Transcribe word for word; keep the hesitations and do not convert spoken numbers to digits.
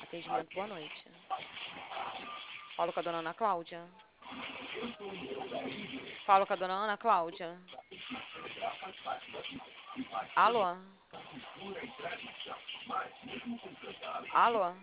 Atendimento, boa noite. Falo com a dona Ana Cláudia. Falo com a dona Ana Cláudia. Alô? Alô?